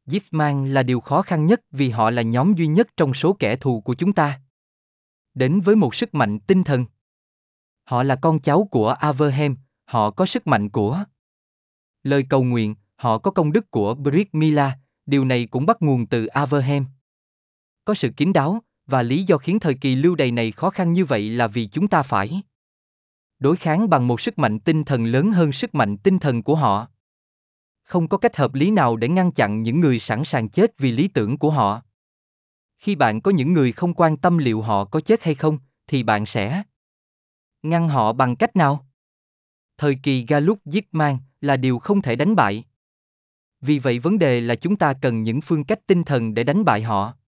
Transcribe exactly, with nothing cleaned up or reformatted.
Giftman là điều khó khăn nhất vì họ là nhóm duy nhất trong số kẻ thù của chúng ta. Đến với một sức mạnh tinh thần. Họ là con cháu của Abraham, họ có sức mạnh của lời cầu nguyện, họ có công đức của Brit Mila, điều này cũng bắt nguồn từ Abraham. Có sự kín đáo, và lý do khiến thời kỳ lưu đày này khó khăn như vậy là vì chúng ta phải đối kháng bằng một sức mạnh tinh thần lớn hơn sức mạnh tinh thần của họ. Không có cách hợp lý nào để ngăn chặn những người sẵn sàng chết vì lý tưởng của họ. Khi bạn có những người không quan tâm liệu họ có chết hay không, thì bạn sẽ ngăn họ bằng cách nào? Thời kỳ Gallup Giftman là điều không thể đánh bại. Vì vậy vấn đề là chúng ta cần những phương cách tinh thần để đánh bại họ.